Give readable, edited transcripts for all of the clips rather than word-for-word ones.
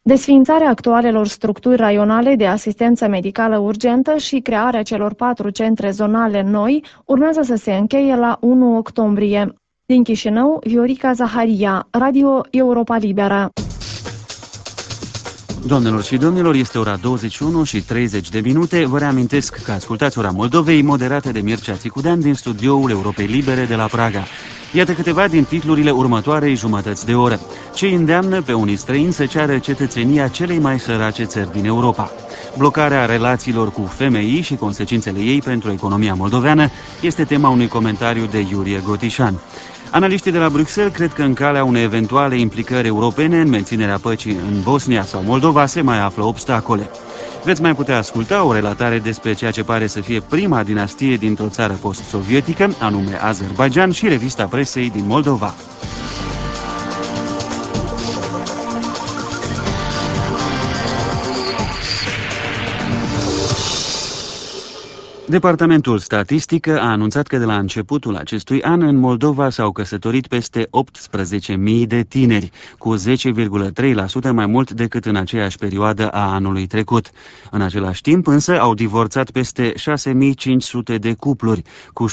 Desființarea actualelor structuri raionale de asistență medicală urgentă și crearea celor 4 centre zonale noi urmează să se încheie la 1 octombrie. Din Chișinău, Viorica Zaharia, Radio Europa Liberă. Doamnelor și domnilor, este ora 21:30. Vă reamintesc că ascultați Ora Moldovei, moderată de Mircea Țicudean din studioul Europei Libere de la Praga. Iată câteva din titlurile următoarei jumătăți de oră. Ce îndeamnă pe unii străini să ceară cetățenia celei mai sărace țări din Europa. Blocarea relațiilor cu FMI și consecințele ei pentru economia moldoveană este tema unui comentariu de Iurie Gotișan. Analiștii de la Bruxelles cred că în calea unei eventuale implicări europene în menținerea păcii în Bosnia sau Moldova se mai află obstacole. Veți mai putea asculta o relatare despre ceea ce pare să fie prima dinastie dintr-o țară post-sovietică, anume Azerbaidjan, și revista presei din Moldova. Departamentul Statistică a anunțat că de la începutul acestui an în Moldova s-au căsătorit peste 18.000 de tineri, cu 10,3% mai mult decât în aceeași perioadă a anului trecut. În același timp însă au divorțat peste 6.500 de cupluri, cu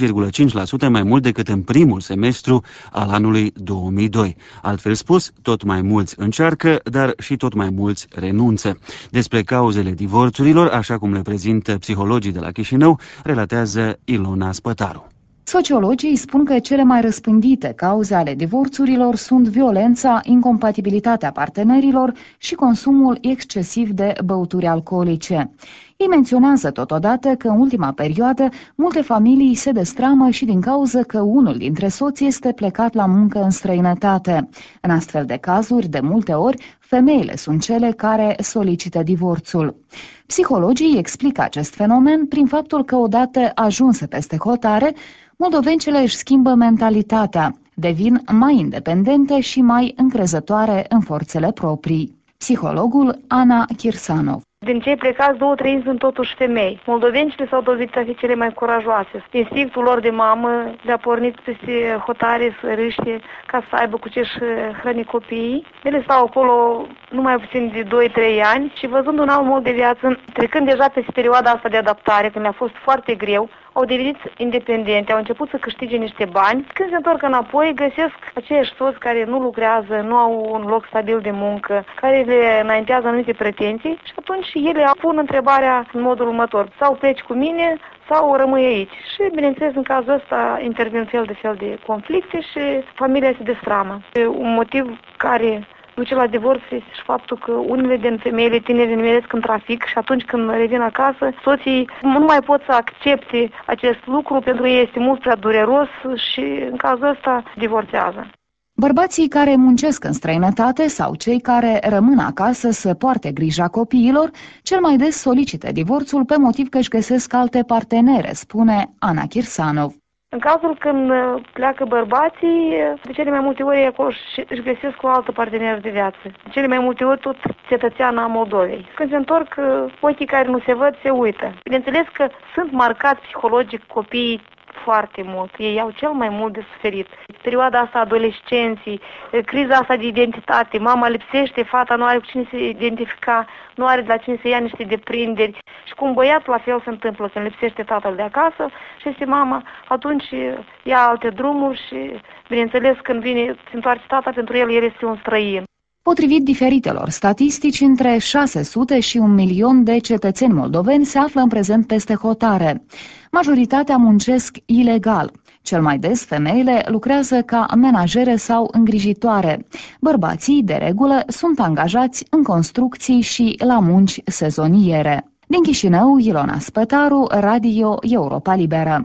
6,5% mai mult decât în primul semestru al anului 2002. Altfel spus, tot mai mulți încearcă, dar și tot mai mulți renunță. Despre cauzele divorțurilor, așa cum le prezintă psihologii de la Chișinău, relatează Ilona Spătaru. Sociologii spun că cele mai răspândite cauze ale divorțurilor sunt violența, incompatibilitatea partenerilor și consumul excesiv de băuturi alcoolice. Ei menționează totodată că în ultima perioadă multe familii se destramă și din cauza că unul dintre soți este plecat la muncă în străinătate. În astfel de cazuri, de multe ori, femeile sunt cele care solicită divorțul. Psihologii explică acest fenomen prin faptul că odată ajunse peste hotare, moldovencele își schimbă mentalitatea, devin mai independente și mai încrezătoare în forțele proprii. Psihologul Ana Kirsanov. Din cei plecați, 2/3 sunt totuși femei. Moldovencile s-au dovedit a fi cele mai curajoase. Instinctul lor de mamă le-a pornit peste hotare să râște ca să aibă cu ce-și hrăni copiii. Ele stau acolo nu mai puțin de 2-3 ani și văzând un alt mod de viață, trecând deja peste perioada asta de adaptare, când le-a fost foarte greu, au devenit independente, au început să câștige niște bani. Când se întorc înapoi, găsesc aceiași soți care nu lucrează, nu au un loc stabil de muncă, care le înaintează anumite pretenții și atunci ele pun întrebarea în modul următor: sau pleci cu mine sau rămâi aici. Și, bineînțeles, în cazul ăsta intervin fel de conflicte și familia se destramă. Un motiv care duce la divorț este și faptul că unele din femeile tinere nimeresc în trafic și atunci când revin acasă, soții nu mai pot să accepte acest lucru, pentru ei este mult prea dureros și în cazul ăsta divorțează. Bărbații care muncesc în străinătate sau cei care rămân acasă să poarte grija copiilor, cel mai des solicită divorțul pe motiv că își găsesc alte partenere, spune Ana Kirsanov. În cazul când pleacă bărbații, de cele mai multe ori acolo își găsesc o altă parteneră de viață. De cele mai multe ori tot cetățeana a Moldovei. Când se întorc, ochii care nu se văd se uită. Bineînțeles că sunt marcați psihologic copiii foarte mult. Ei au cel mai mult de suferit. Perioada asta adolescenții, criza asta de identitate, mama lipsește, fata nu are cu cine se identifica, nu are de la cine să ia niște deprinderi. Și cu un băiat la fel se întâmplă, când lipsește tatăl de acasă și este mama, atunci ia alte drumuri și, bineînțeles, când vine, se întoarce tata, pentru el este un străin. Potrivit diferitelor statistici, între 600 și 1 milion de cetățeni moldoveni se află în prezent peste hotare. Majoritatea muncesc ilegal. Cel mai des, femeile lucrează ca menajere sau îngrijitoare. Bărbații, de regulă, sunt angajați în construcții și la munci sezoniere. Din Chișinău, Ilona Spătaru, Radio Europa Liberă.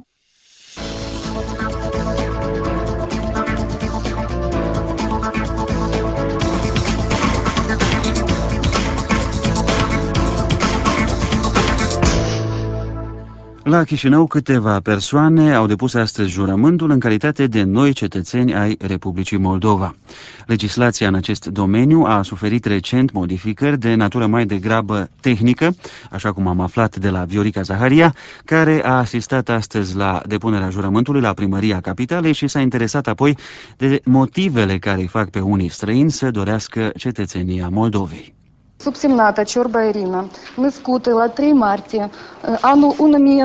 La Chișinău, câteva persoane au depus astăzi jurământul în calitate de noi cetățeni ai Republicii Moldova. Legislația în acest domeniu a suferit recent modificări de natură mai degrabă tehnică, așa cum am aflat de la Viorica Zaharia, care a asistat astăzi la depunerea jurământului la Primăria Capitalei și s-a interesat apoi de motivele care îi fac pe unii străini să dorească cetățenia Moldovei. Subsemnată Ciorba Irina, născută la 3 martie anul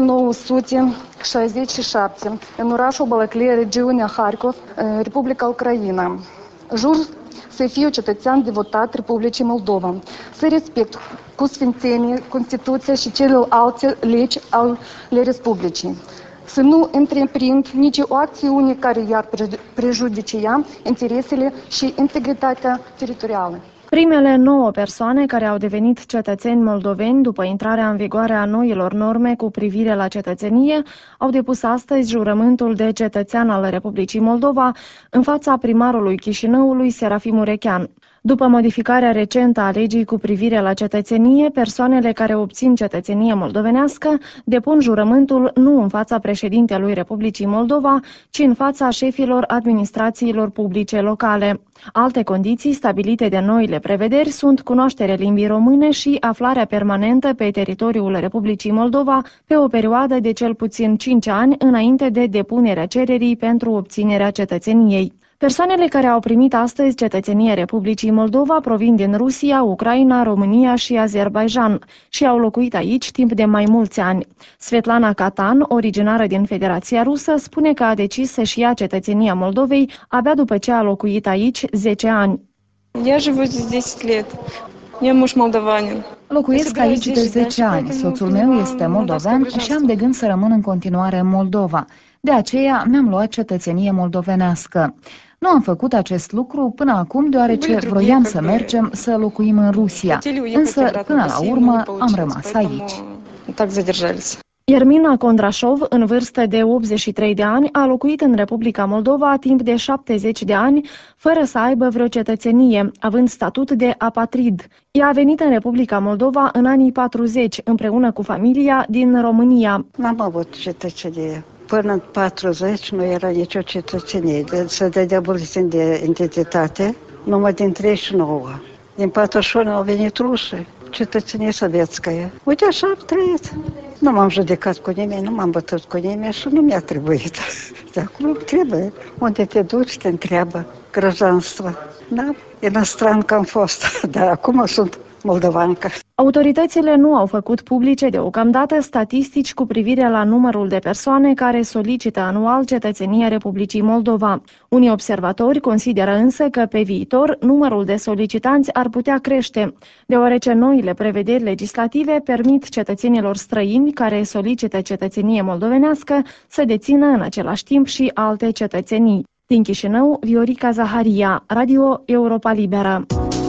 1967 în orașul Balaclea, regiunea Harkov, Republica Ucraina. Jur să fiu cetățean devotat Republicii Moldova, să respect cu sfințenie Constituția și celelalte legi ale Republicii, să nu întreprind nici o acțiune care i-ar prejudicia interesele și integritatea teritorială. Primele 9 persoane care au devenit cetățeni moldoveni după intrarea în vigoare a noilor norme cu privire la cetățenie au depus astăzi jurământul de cetățean al Republicii Moldova în fața primarului Chișinăului, Serafim Urechean. După modificarea recentă a legii cu privire la cetățenie, persoanele care obțin cetățenie moldovenească depun jurământul nu în fața președintelui Republicii Moldova, ci în fața șefilor administrațiilor publice locale. Alte condiții stabilite de noile prevederi sunt cunoașterea limbii române și aflarea permanentă pe teritoriul Republicii Moldova pe o perioadă de cel puțin 5 ani înainte de depunerea cererii pentru obținerea cetățeniei. Persoanele care au primit astăzi cetățenie Republicii Moldova provin din Rusia, Ucraina, România și Azerbaidjan și au locuit aici timp de mai mulți ani. Svetlana Catan, originară din Federația Rusă, spune că a decis să-și ia cetățenia Moldovei abia după ce a locuit aici 10 ani. Eu живу здесь 10 лет. Eu muș moldovanin. Locuiesc aici de 10 ani. Soțul meu este moldovean și am de gând să rămân în continuare în Moldova. De aceea mi-am luat cetățenie moldovenească. Nu am făcut acest lucru până acum deoarece vroiam să mergem să locuim în Rusia, însă până la urmă am rămas aici. Ermina Condrașov, în vârstă de 83 de ani, a locuit în Republica Moldova timp de 70 de ani, fără să aibă vreo cetățenie, având statut de apatrid. Ea a venit în Republica Moldova în anii 40, împreună cu familia din România. N-am avut cetățenie. Până în 40 nu era nicio cetățenie. Se dădea buletin de identitate numai din 39. Din 41 au venit rușii, cetățenie sovietskaya. Uite așa am trăit. Nu m-am judecat cu nimeni, nu m-am bătut cu nimeni și nu mi-a trebuit. De acum trebuie. Unde te duci, te întreabă grăjanstvo. Da? Inostrancă am fost, dar acum sunt moldovancă. Autoritățile nu au făcut publice deocamdată statistici cu privire la numărul de persoane care solicită anual cetățenia Republicii Moldova. Unii observatori consideră însă că pe viitor numărul de solicitanți ar putea crește, deoarece noile prevederi legislative permit cetățenilor străini care solicită cetățenie moldovenească să dețină în același timp și alte cetățenii. Din Chișinău, Viorica Zaharia, Radio Europa Liberă.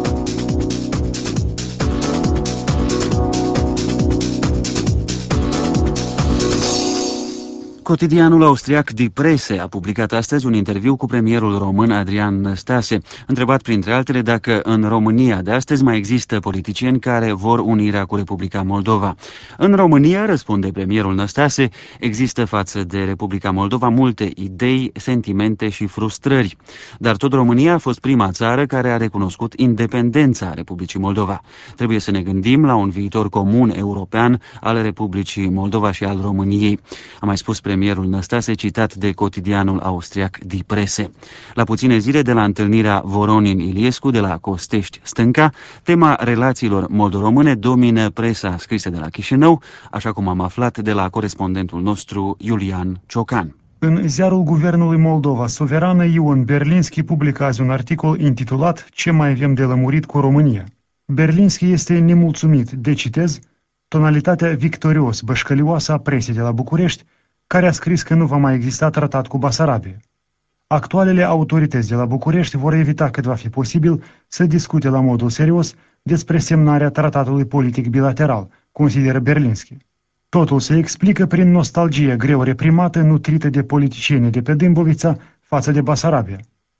Cotidianul austriac Die Presse a publicat astăzi un interviu cu premierul român Adrian Năstase, întrebat printre altele dacă în România de astăzi mai există politicieni care vor unirea cu Republica Moldova. În România, răspunde premierul Năstase, există față de Republica Moldova multe idei, sentimente și frustrări. Dar tot România a fost prima țară care a recunoscut independența Republicii Moldova. Trebuie să ne gândim la un viitor comun european al Republicii Moldova și al României, a mai spus premierul Năstase, citat de cotidianul austriac Die Presse. La puține zile de la întâlnirea Voronin-Iliescu de la Costești Stânca, tema relațiilor moldo-române domină presa scrisă de la Chișinău, așa cum am aflat de la corespondentul nostru Iulian Ciocan. În ziarul Guvernului Moldova Suverană, Ion Berlinski publică azi un articol intitulat Ce mai avem de lămurit cu România. Berlinski este nemulțumit de, citez, tonalitatea victorios bășcălioasă a presei de la București, care a scris că nu va mai exista tratat cu Basarabia. Actualele autorități de la București vor evita cât va fi posibil să discute la modul serios despre semnarea tratatului politic bilateral, consideră Berlinski. Totul se explică prin nostalgie greu reprimată, nutrită de politicienii de pe Dâmbovița față de Basarabia.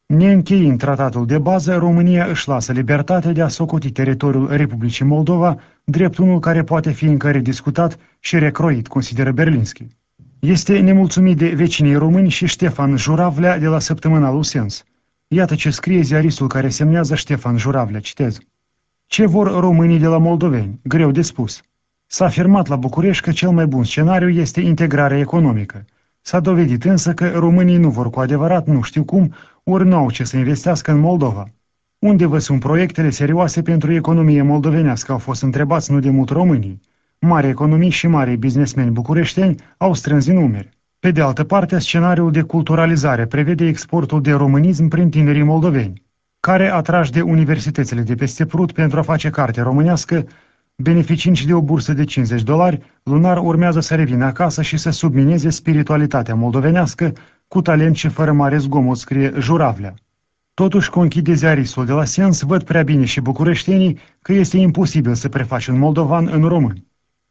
Neîncheiind tratatul de bază, România își lasă libertatea de a socoti teritoriul Republicii Moldova, drept unul care poate fi încă rediscutat și recroit, consideră Berlinski. Este nemulțumit de vecinii români și Ștefan Juravlea de la Săptămânalul Sens. Iată ce scrie ziaristul care semnează Ștefan Juravlea, citez. Ce vor românii de la moldoveni? Greu de spus. S-a afirmat la București că cel mai bun scenariu este integrarea economică. S-a dovedit însă că românii nu vor cu adevărat, nu știu cum, ori nu au ce să investească în Moldova. Unde vă sunt proiectele serioase pentru economie moldovenească, au fost întrebați nu de mult românii. Mari economii și mari businessmeni bucureșteni au strâns din numeri. Pe de altă parte, scenariul de culturalizare prevede exportul de românism prin tinerii moldoveni, care, atrași de universitățile de peste Prut pentru a face carte românească, beneficiind și de o bursă de $50, lunar urmează să revină acasă și să submineze spiritualitatea moldovenească cu talent și fără mare zgomot, scrie Juravlea. Totuși, conchide ziaristul de la Sens, văd prea bine și bucureștenii că este imposibil să prefaci un moldovan în român.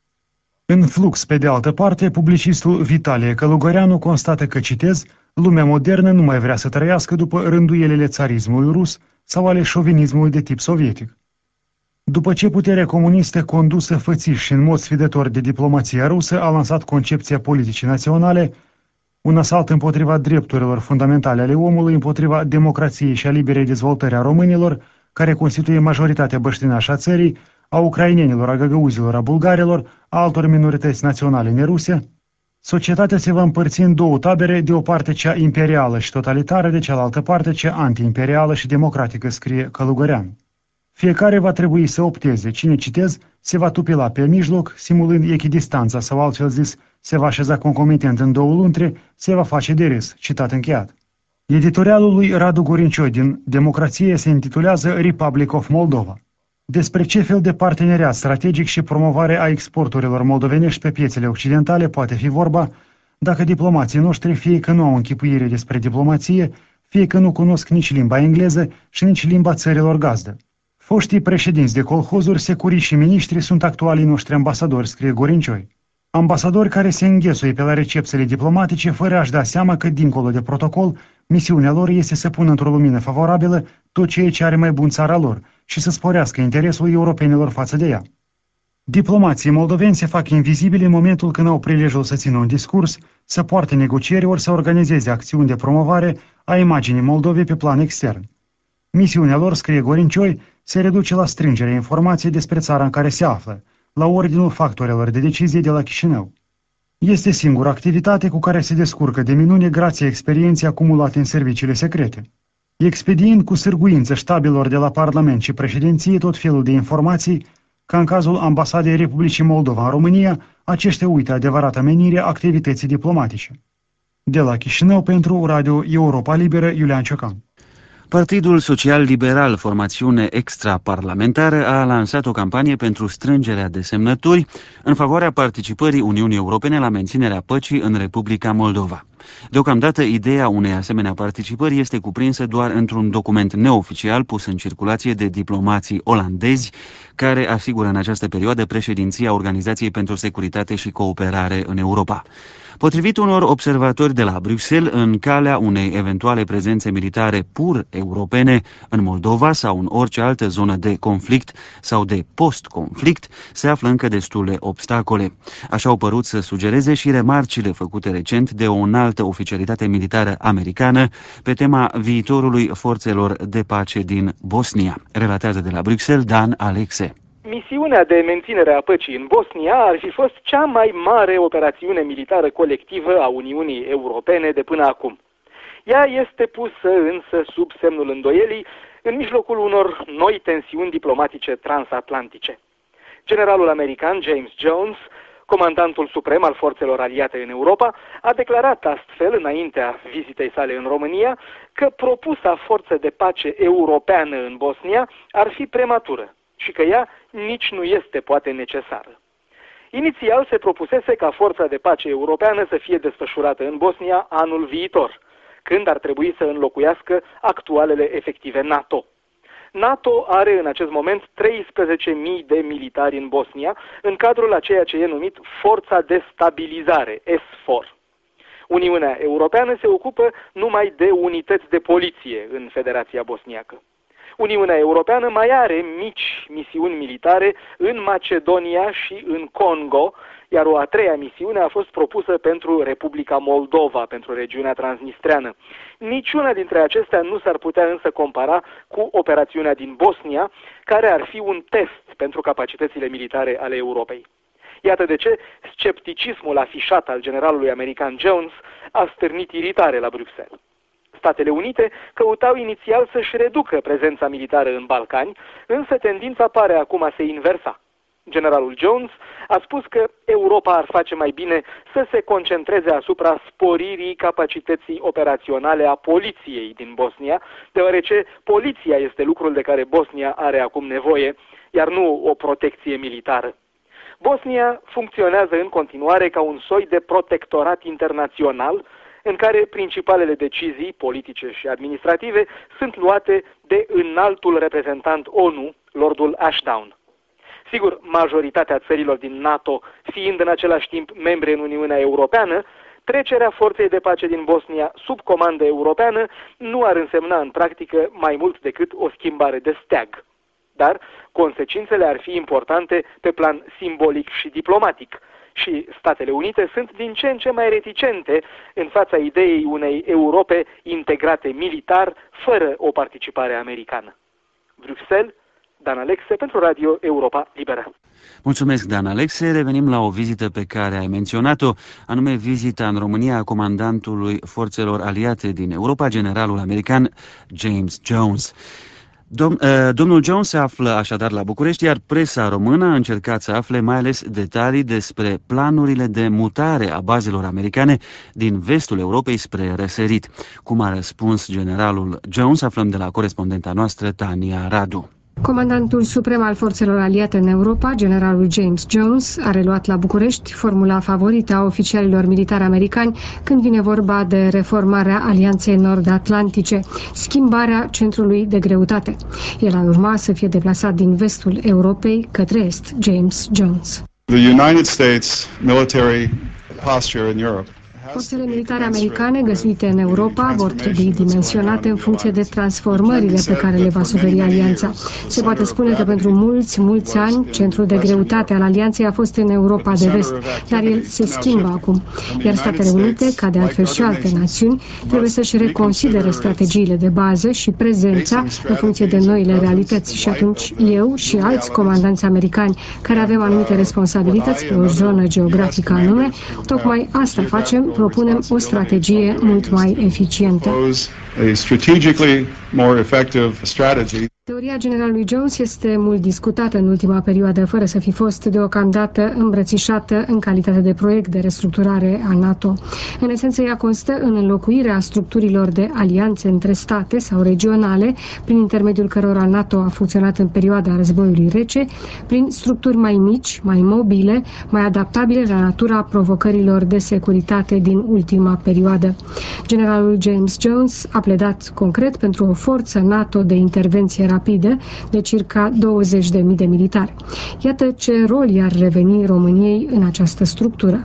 În Flux, pe de altă parte, publicistul Vitalie Călugăreanu constată că, citez, lumea modernă nu mai vrea să trăiască după rânduielile țarismului rus sau ale șovinismului de tip sovietic. După ce puterea comunistă condusă fățiș și în mod sfidător de diplomația rusă a lansat concepția politicii naționale, un asalt împotriva drepturilor fundamentale ale omului, împotriva democrației și a liberei dezvoltări a românilor, care constituie majoritatea băștinașă a țării, a ucrainenilor, a găgăuzilor, a bulgarilor, a altor minorități naționale neruse, societatea se va împărți în două tabere, de o parte cea imperială și totalitară, de cealaltă parte cea anti-imperială și democratică, scrie Călugăreanu. Fiecare va trebui să opteze, cine, citez, se va tupila pe mijloc, simulând echidistanța sau, altfel zis, se va așeza concomitent în două luntre, se va face de râs, citat încheiat. Editorialul lui Radu Gorincioi din Democrație se intitulează Republic of Moldova. Despre ce fel de parteneriat strategic și promovare a exporturilor moldovenești pe piețele occidentale poate fi vorba dacă diplomații noștri fie că nu au închipuire despre diplomație, fie că nu cunosc nici limba engleză și nici limba țărilor gazdă. Foștii președinți de colhozuri, securii și miniștri sunt actualii noștri ambasadori, scrie Gorincioi. Ambasadori care se înghesuie pe la recepțiile diplomatice fără a-și da seama că, dincolo de protocol, misiunea lor este să pună într-o lumină favorabilă tot ceea ce are mai bun țara lor și să sporească interesul europenilor față de ea. Diplomații moldoveni se fac invizibili în momentul când au prilejul să țină un discurs, să poarte negocieri ori să organizeze acțiuni de promovare a imaginii Moldovei pe plan extern. Misiunea lor, scrie Gorincioi, se reduce la strângerea informației despre țara în care se află, la ordinul factorilor de decizie de la Chișinău. Este singura activitate cu care se descurcă de minune grație experienței acumulate în serviciile secrete. Expediind cu sârguință ștabilor de la Parlament și președinție tot felul de informații, ca în cazul Ambasadei Republicii Moldova în România, aceștia uită adevărata menire activității diplomatice. De la Chișinău pentru Radio Europa Liberă, Iulian Ciocan. Partidul Social-Liberal, formațiune extraparlamentară, a lansat o campanie pentru strângerea de semnături în favoarea participării Uniunii Europene la menținerea păcii în Republica Moldova. Deocamdată, ideea unei asemenea participări este cuprinsă doar într-un document neoficial pus în circulație de diplomații olandezi, care asigură în această perioadă președinția Organizației pentru Securitate și Cooperare în Europa. Potrivit unor observatori de la Bruxelles, în calea unei eventuale prezențe militare pur europene în Moldova sau în orice altă zonă de conflict sau de post-conflict, se află încă destule obstacole. Așa au părut să sugereze și remarcile făcute recent de o înaltă oficialitate militară americană pe tema viitorului forțelor de pace din Bosnia. Relatează de la Bruxelles Dan Alexe. Misiunea de menținere a păcii în Bosnia ar fi fost cea mai mare operațiune militară colectivă a Uniunii Europene de până acum. Ea este pusă însă sub semnul îndoielii în mijlocul unor noi tensiuni diplomatice transatlantice. Generalul american James Jones, comandantul suprem al forțelor aliate în Europa, a declarat astfel, înaintea vizitei sale în România, că propusa forță de pace europeană în Bosnia ar fi prematură și că ea nici nu este poate necesară. Inițial se propusese ca forța de pace europeană să fie desfășurată în Bosnia anul viitor, când ar trebui să înlocuiască actualele efective NATO. NATO are în acest moment 13.000 de militari în Bosnia, în cadrul a ceea ce e numit Forța de Stabilizare, SFOR. Uniunea Europeană se ocupă numai de unități de poliție în Federația Bosniacă. Uniunea Europeană mai are mici misiuni militare în Macedonia și în Congo, iar o a treia misiune a fost propusă pentru Republica Moldova, pentru regiunea transnistreană. Niciuna dintre acestea nu s-ar putea însă compara cu operațiunea din Bosnia, care ar fi un test pentru capacitățile militare ale Europei. Iată de ce scepticismul afișat al generalului american Jones a stârnit iritare la Bruxelles. Statele Unite căutau inițial să-și reducă prezența militară în Balcani, însă tendința pare acum a se inversa. Generalul Jones a spus că Europa ar face mai bine să se concentreze asupra sporirii capacității operaționale a poliției din Bosnia, deoarece poliția este lucrul de care Bosnia are acum nevoie, iar nu o protecție militară. Bosnia funcționează în continuare ca un soi de protectorat internațional, în care principalele decizii politice și administrative sunt luate de înaltul reprezentant ONU, Lordul Ashdown. Sigur, majoritatea țărilor din NATO, fiind în același timp membre în Uniunea Europeană, trecerea forței de pace din Bosnia sub comandă europeană nu ar însemna în practică mai mult decât o schimbare de steag. Dar consecințele ar fi importante pe plan simbolic și diplomatic. Și Statele Unite sunt din ce în ce mai reticente în fața ideii unei Europe integrate militar, fără o participare americană. Bruxelles, Dan Alexe pentru Radio Europa Liberă. Mulțumesc, Dan Alexe. Revenim la o vizită pe care ai menționat-o, anume vizita în România a comandantului forțelor aliate din Europa, generalul american James Jones. Domnul Jones se află așadar la București, iar presa română a încercat să afle mai ales detalii despre planurile de mutare a bazelor americane din vestul Europei spre răsărit. Cum a răspuns generalul Jones, aflăm de la corespondenta noastră, Tania Radu. Comandantul suprem al forțelor aliate în Europa, generalul James Jones, a reluat la București formula favorită a oficialilor militari americani când vine vorba de reformarea Alianței Nord-Atlantice, schimbarea centrului de greutate. El ar urma să fie deplasat din vestul Europei către est, James Jones. The United States military posture in Europe. Forțele militare americane găsite în Europa vor trebui dimensionate în funcție de transformările pe care le va suferi alianța. Se poate spune că pentru mulți ani centrul de greutate al alianței a fost în Europa de vest, dar el se schimbă acum. Iar Statele Unite, ca de altfel și alte națiuni, trebuie să-și reconsidere strategiile de bază și prezența în funcție de noile realități. Și atunci eu și alți comandanți americani care avem anumite responsabilități pe o zonă geografică anume, tocmai asta facem, propunem o strategie mult mai eficientă. Teoria generalului Jones este mult discutată în ultima perioadă, fără să fi fost deocamdată îmbrățișată în calitate de proiect de restructurare a NATO. În esență, ea constă în înlocuirea structurilor de alianțe între state sau regionale, prin intermediul cărora NATO a funcționat în perioada războiului rece, prin structuri mai mici, mai mobile, mai adaptabile la natura provocărilor de securitate din ultima perioadă. Generalul James Jones a pledat concret pentru o forță NATO de intervenție rapidă de circa 20.000 de militari. Iată ce rol i-ar reveni României în această structură.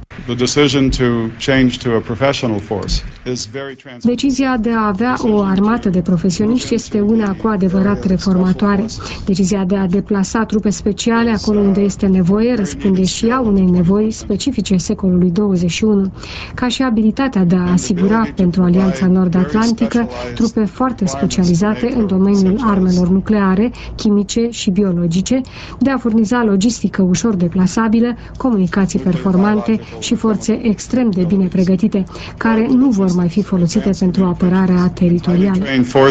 Decizia de a avea o armată de profesioniști este una cu adevărat reformatoare. Decizia de a deplasa trupe speciale acolo unde este nevoie răspunde și ea unei nevoi specifice secolului 21, ca și abilitatea de a asigura pentru Alianța Nord-Atlantică trupe foarte specializate în domeniul armelor nucleare, chimice și biologice, de a furniza logistică ușor deplasabilă, comunicații performante și forțe extrem de bine pregătite, care nu vor mai fi folosite pentru apărarea teritorială.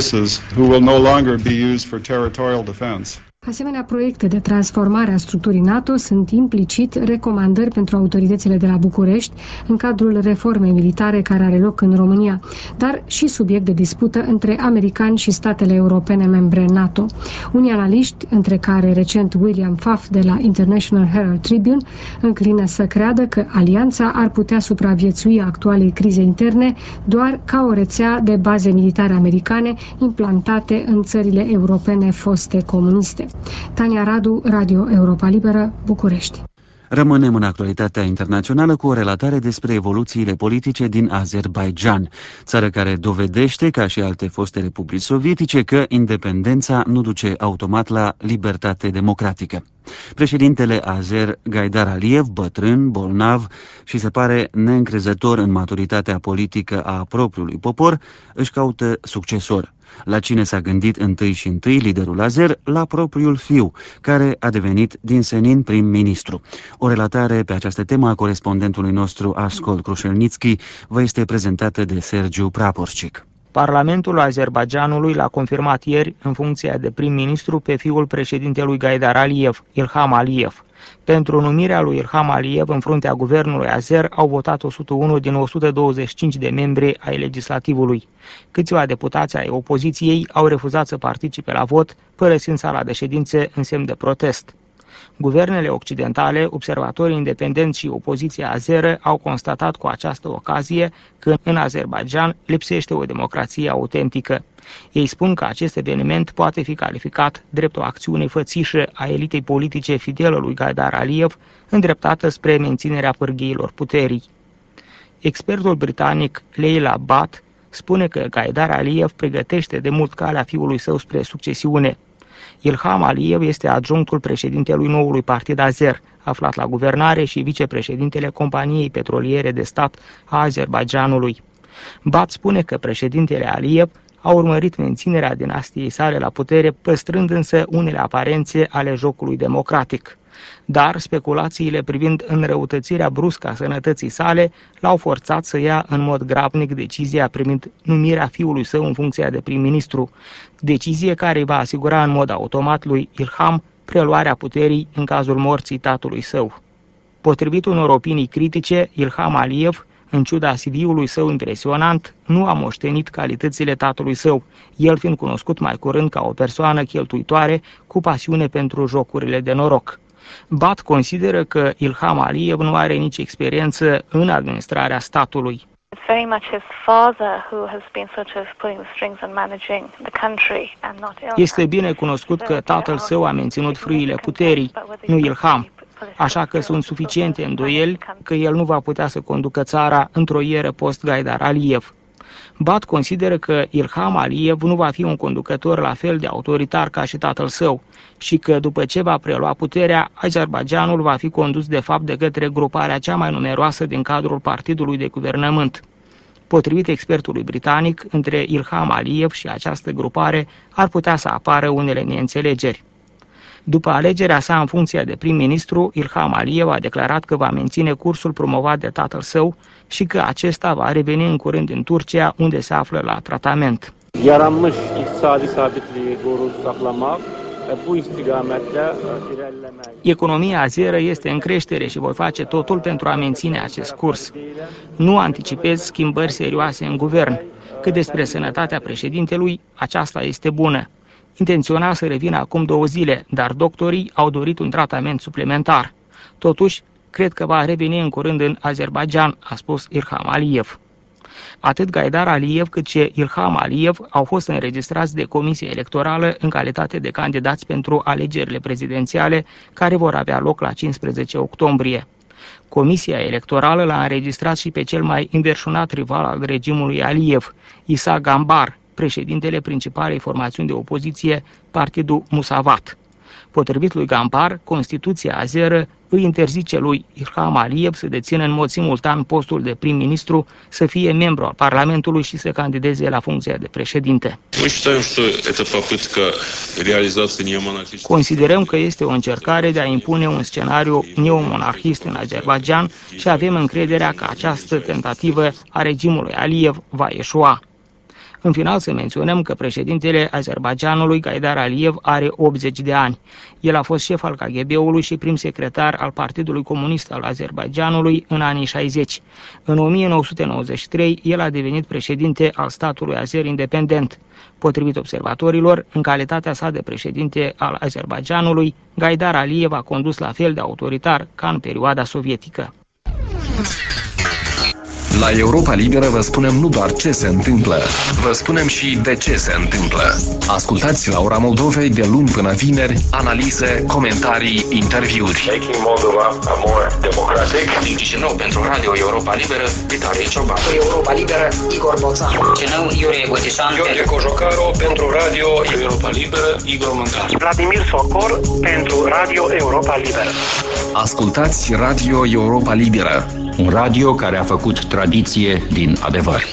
Asemenea, proiecte de transformare a structurii NATO sunt implicit recomandări pentru autoritățile de la București în cadrul reformei militare care are loc în România, dar și subiect de dispută între americani și statele europene membre NATO. Unii analiști, între care recent William Pfaff de la International Herald Tribune, înclină să creadă că alianța ar putea supraviețui actualei crize interne doar ca o rețea de baze militare americane implantate în țările europene foste comuniste. Tania Radu, Radio Europa Liberă, București. Rămânem în actualitatea internațională cu o relatare despre evoluțiile politice din Azerbaidjan, țară care dovedește, ca și alte foste republici sovietice, că independența nu duce automat la libertate democratică. Președintele azer Gaidar Aliyev, bătrân, bolnav și se pare neîncrezător în maturitatea politică a propriului popor, își caută succesor. La cine s-a gândit întâi și întâi liderul azer? La propriul fiu, care a devenit din senin prim-ministru. O relatare pe această temă a corespondentului nostru Ascol Krușelnițchi vă este prezentată de Sergiu Praporcic. Parlamentul Azerbaidjanului l-a confirmat ieri în funcția de prim-ministru pe fiul președintelui Gaidar Aliyev, Ilham Aliyev. Pentru numirea lui Ilham Aliyev în fruntea guvernului azer au votat 101 din 125 de membri ai legislativului. Câțiva deputați ai opoziției au refuzat să participe la vot, părăsind sala de ședințe în semn de protest. Guvernele occidentale, observatorii independenți și opoziția azeră au constatat cu această ocazie că în Azerbaidjan lipsește o democrație autentică. Ei spun că acest eveniment poate fi calificat drept o acțiune fățișă a elitei politice fidelă lui Gaidar Aliyev, îndreptată spre menținerea pârghiilor puterii. Expertul britanic Leila Butt spune că Gaidar Aliyev pregătește de mult calea fiului său spre succesiune. Ilham Aliyev este adjunctul președintelui noului partid azer, aflat la guvernare și vicepreședintele companiei petroliere de stat a Azerbaidjanului. Butt spune că președintele Aliyev a urmărit menținerea dinastiei sale la putere, păstrând însă unele aparențe ale jocului democratic. Dar speculațiile privind înrăutățirea bruscă a sănătății sale l-au forțat să ia în mod grabnic decizia privind numirea fiului său în funcția de prim-ministru, decizie care îi va asigura în mod automat lui Ilham preluarea puterii în cazul morții tatălui său. Potrivit unor opinii critice, Ilham Aliyev, în ciuda CV-ului său impresionant, nu a moștenit calitățile tatălui său, el fiind cunoscut mai curând ca o persoană cheltuitoare cu pasiune pentru jocurile de noroc. Butt consideră că Ilham Aliyev nu are nici experiență în administrarea statului. Este bine cunoscut că tatăl său a menținut frâile puterii, nu Ilham, așa că sunt suficiente îndoieli că el nu va putea să conducă țara într-o ieră post-Gaidar Aliyev. Butt consideră că Ilham Aliyev nu va fi un conducător la fel de autoritar ca și tatăl său și că după ce va prelua puterea, Azerbaidjanul va fi condus de fapt de către gruparea cea mai numeroasă din cadrul partidului de guvernământ. Potrivit expertului britanic, între Ilham Aliyev și această grupare ar putea să apară unele neînțelegeri. După alegerea sa în funcția de prim-ministru, Ilham Aliyev a declarat că va menține cursul promovat de tatăl său și că acesta va reveni în curând în Turcia, unde se află la tratament. Economia azeră este în creștere și voi face totul pentru a menține acest curs. Nu anticipez schimbări serioase în guvern. Cât despre sănătatea președintelui, aceasta este bună. Intenționa să revină acum 2 zile, dar doctorii au dorit un tratament suplimentar. Totuși, cred că va reveni în curând în Azerbaidjan, a spus Ilham Aliyev. Atât Gaidar Aliyev cât și Ilham Aliyev au fost înregistrați de Comisia Electorală în calitate de candidați pentru alegerile prezidențiale care vor avea loc la 15 octombrie. Comisia Electorală l-a înregistrat și pe cel mai înverșunat rival al regimului Aliyev, Isa Gambar, președintele principalei formațiuni de opoziție, Partidul Musavat. Potrivit lui Gambar, Constituția azeră îi interzice lui Ilham Aliyev să dețină în mod simultan postul de prim-ministru, să fie membru al Parlamentului și să candideze la funcția de președinte. Considerăm că este o încercare de a impune un scenariu neomonarhist în Azerbaidjan și avem încrederea că această tentativă a regimului Aliyev va eșua. În final să menționăm că președintele Azerbaidjanului, Gaidar Aliyev, are 80 de ani. El a fost șef al KGB-ului și prim secretar al Partidului Comunist al Azerbaidjanului în anii 60. În 1993, el a devenit președinte al statului azer independent. Potrivit observatorilor, în calitatea sa de președinte al Azerbaidjanului, Gaidar Aliyev a condus la fel de autoritar ca în perioada sovietică. La Europa Liberă vă spunem nu doar ce se întâmplă, vă spunem și de ce se întâmplă. Ascultați la Ora Moldovei de luni până vineri analize, comentarii, interviuri. Making Moldova a more democratic. Din Chișinău pentru Radio Europa Liberă, Vitalie Cioban. Europa Liberă, Igor Boțan. Chișinău, Iurie Gotișan. Gheorghe Cojocaru pentru Radio Europa Liberă, Igor Mâncar. Vladimir Socol pentru Radio Europa Liberă. Ascultați Radio Europa Liberă, un radio care a făcut tradiție din adevăr.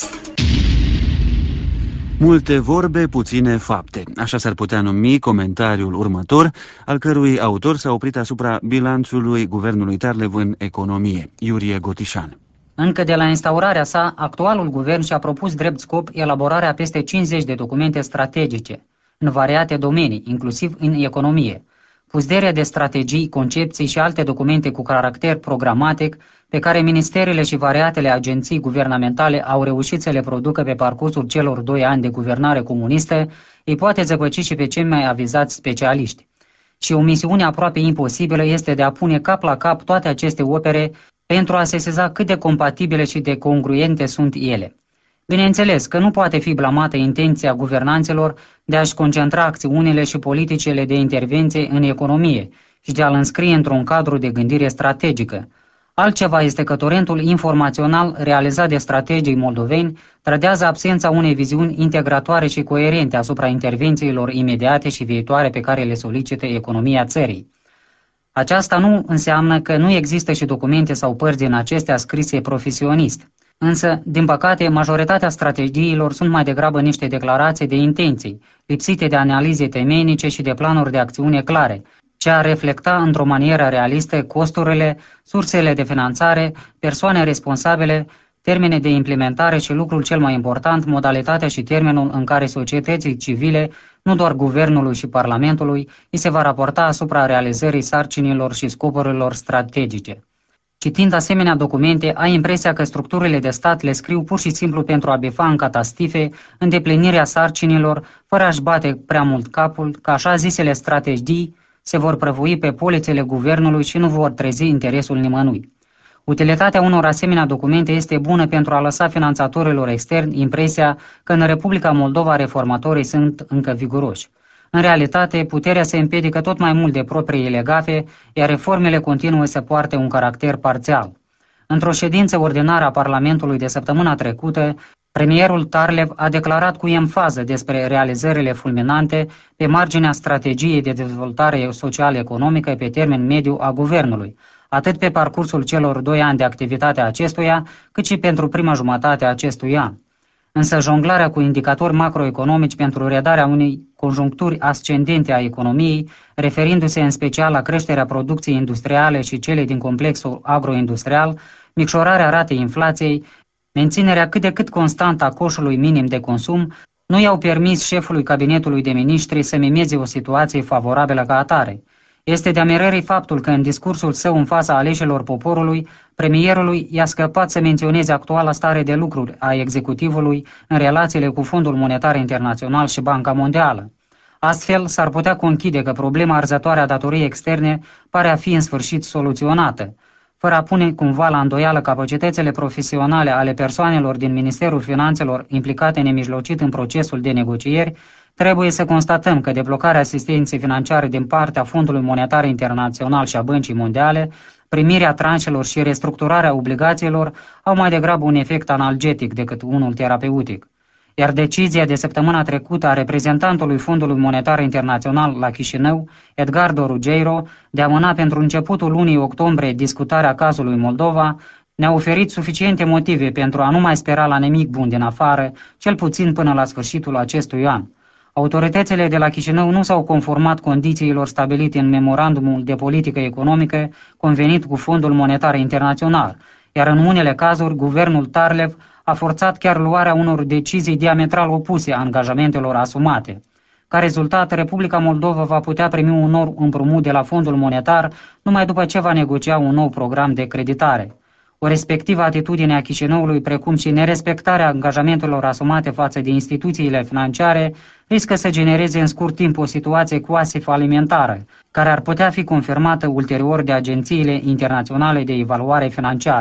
Multe vorbe, puține fapte. Așa s-ar putea numi comentariul următor, al cărui autor s-a oprit asupra bilanțului guvernului Tarlev în economie. Iurie Gotișan. Încă de la instaurarea sa, actualul guvern și-a propus drept scop elaborarea peste 50 de documente strategice, în variate domenii, inclusiv în economie. Puzdarea de strategii, concepții și alte documente cu caracter programatic pe care ministerele și variatele agenții guvernamentale au reușit să le producă pe parcursul celor 2 ani de guvernare comunistă, îi poate zăpăci și pe cei mai avizați specialiști. Și o misiune aproape imposibilă este de a pune cap la cap toate aceste opere pentru a se seza cât de compatibile și de congruente sunt ele. Bineînțeles că nu poate fi blamată intenția guvernanților de a-și concentra acțiunile și politicile de intervenție în economie și de a-l înscrie într-un cadru de gândire strategică. Altceva este că torentul informațional realizat de strategii moldoveni trădează absența unei viziuni integratoare și coerente asupra intervențiilor imediate și viitoare pe care le solicită economia țării. Aceasta nu înseamnă că nu există și documente sau părți din acestea scrise profesionist. Însă, din păcate, majoritatea strategiilor sunt mai degrabă niște declarații de intenții, lipsite de analize temeinice și de planuri de acțiune clare, ce ar reflecta într-o manieră realistă costurile, sursele de finanțare, persoane responsabile, termene de implementare și lucrul cel mai important, modalitatea și termenul în care societății civile, nu doar guvernului și parlamentului, îi se va raporta asupra realizării sarcinilor și scopurilor strategice. Citind asemenea documente, ai impresia că structurile de stat le scriu pur și simplu pentru a bifa în catastife îndeplinirea sarcinilor, fără a-și bate prea mult capul, că așa zisele strategii se vor prăvui pe polițele guvernului și nu vor trezi interesul nimănui. Utilitatea unor asemenea documente este bună pentru a lăsa finanțatorilor externi impresia că în Republica Moldova reformatorii sunt încă viguroși. În realitate, puterea se împiedică tot mai mult de propriile gafe, iar reformele continuă să poarte un caracter parțial. Într-o ședință ordinară a Parlamentului de săptămâna trecută, premierul Tarlev a declarat cu emfază despre realizările fulminante pe marginea strategiei de dezvoltare social-economică pe termen mediu a guvernului, atât pe parcursul celor 2 ani de activitate a acestuia, cât și pentru prima jumătate a acestui an. Însă jonglarea cu indicatori macroeconomici pentru redarea unei conjuncturi ascendente a economiei, referindu-se în special la creșterea producției industriale și cele din complexul agroindustrial, micșorarea ratei inflației, menținerea cât de cât constantă a coșului minim de consum, nu i-au permis șefului cabinetului de miniștri să mimeze o situație favorabilă ca atare. Este de amirării faptul că în discursul său în fața aleșilor poporului, premierului i-a scăpat să menționeze actuala stare de lucruri a executivului în relațiile cu Fondul Monetar Internațional și Banca Mondială. Astfel, s-ar putea conchide că problema arzătoare a datoriei externe pare a fi în sfârșit soluționată, fără a pune cumva la îndoială capacitățile profesionale ale persoanelor din Ministerul Finanțelor implicate nemijlocit în procesul de negocieri. Trebuie să constatăm că deblocarea asistenței financiare din partea Fondului Monetar Internațional și a Băncii Mondiale, primirea tranșelor și restructurarea obligațiilor au mai degrabă un efect analgetic decât unul terapeutic. Iar decizia de săptămâna trecută a reprezentantului Fondului Monetar Internațional la Chișinău, Edgardo Ruggiero, de a amâna pentru începutul lunii octombrie discutarea cazului Moldova, ne-a oferit suficiente motive pentru a nu mai spera la nimic bun din afară, cel puțin până la sfârșitul acestui an. Autoritățile de la Chișinău nu s-au conformat condițiilor stabilite în memorandumul de politică economică convenit cu Fondul Monetar Internațional, iar în unele cazuri guvernul Tarlev a forțat chiar luarea unor decizii diametral opuse angajamentelor asumate. Ca rezultat, Republica Moldova va putea primi un nou împrumut de la Fondul Monetar numai după ce va negocia un nou program de creditare. O respectivă atitudine a Chișinăului, precum și nerespectarea angajamentelor asumate față de instituțiile financiare, riscă să genereze în scurt timp o situație quasi falimentară, care ar putea fi confirmată ulterior de agențiile internaționale de evaluare financiară.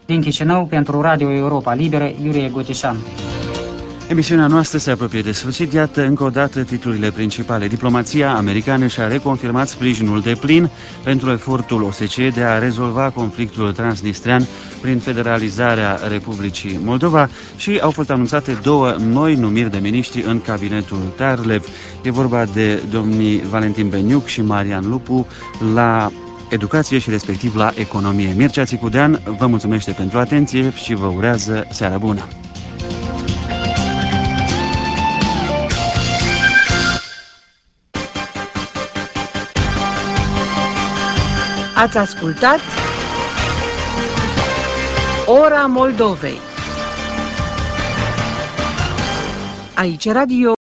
Din Chișinău, pentru Radio Europa Liberă, Iurie Gotișan. Emisiunea noastră se apropie de sfârșit. Iată încă o dată titlurile principale. Diplomația americană și-a reconfirmat sprijinul deplin pentru efortul OSCE de a rezolva conflictul transnistrean prin federalizarea Republicii Moldova și au fost anunțate 2 noi numiri de miniștri în cabinetul Tarlev. E vorba de domnii Valentin Beniuc și Marian Lupu la educație și respectiv la economie. Mircea Țicudean vă mulțumește pentru atenție și vă urează seara bună. Ați ascultat Ora Moldovei. Aici Radio